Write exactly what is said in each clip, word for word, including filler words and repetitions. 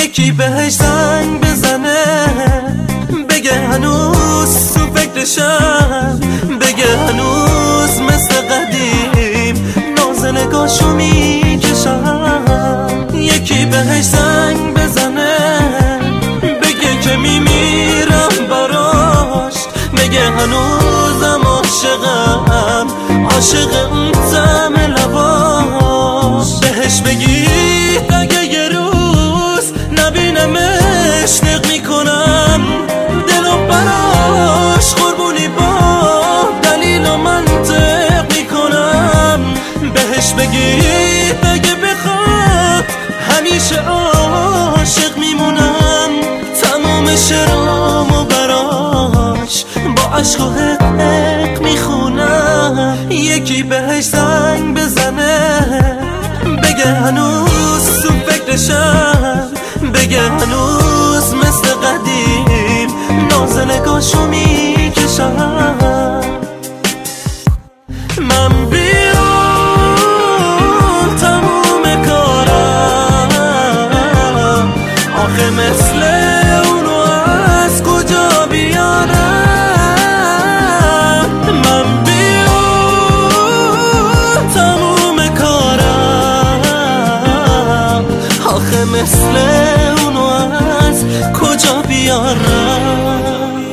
یکی بهش زنگ بزنه بگه هنوز تو فکرشم، بگه هنوز مثل قدیم ناز نگاشو میکشم. یکی بهش زنگ بزنه بگه که میمیرم براش، بگه هنوزم عاشقم، عاشق اون طعم لباش. بهش بگید اگه یه روز نبینمش نق میکنم دلم براش قربونی با دلیل و منطق میکنم. بهش بگید اگه بخواد همیشه عاشق میمونم، تمام شرامو براش با عشق و حق میخونم. یکی بهش زنگ بزنه بگه هنوز تو فکرشم، بگه هنوز مثل قدیم ناز نگاشو میکشم. من بیام تموم کارم، آخه مثل اونو از کجا بیارم. من بیام تموم کارم، آخه مثل اونو از کجا بیارم.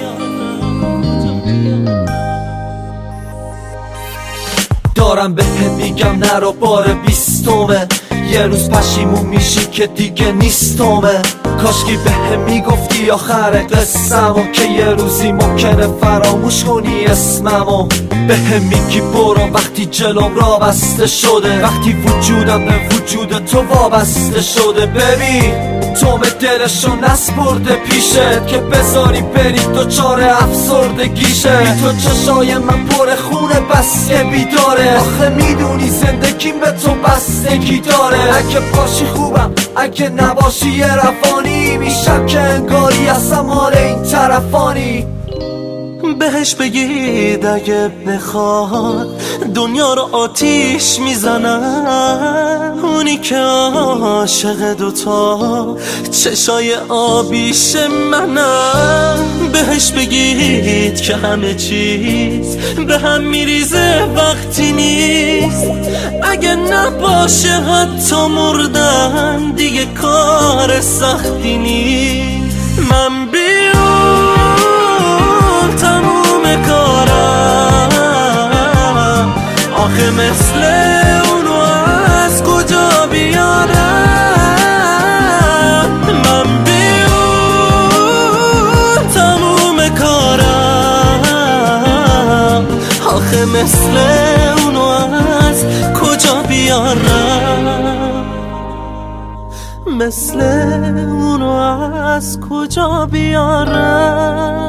دارم بهت میگم نرو بار بیستمه، یه روز پشیمون میشی که دیگه نیستمه. کاشکی بهم میگفتی آخر قصه‌مو که یه روزی ممکنه فراموش کنی اسممو. بهم میگی برو وقتی جلوم را بسته شده، وقتی وجودم به وجود تو وابسته شده. ببین تو به دلشو نسپرده پیشت که بذاری بری دوچار افسردگیشه. بی تو چشای من پر خونه بس که بیداره، آخه میدونی زندگیم به تو بستگی داره. اگه باشی خوبم، اگه نباشی یه رفانی میشم که انگاری اصلا مال این طرفانی. بهش بگید اگه بخواد دنیا رو آتیش میزنم، اونی که عاشق دوتا چشای آبیش منم. بهش بگید که همه چیز به هم میریزه وقتی نیست، اگه نباشه حتی مردن دیگه کار سختی نیست. من بیام تموم کارم، آخه مثل اونو از کجا بیارم. من بیام تموم کارم، آخه مثل اونو از کجا بیارم، مثل اونو از کجا بیارم.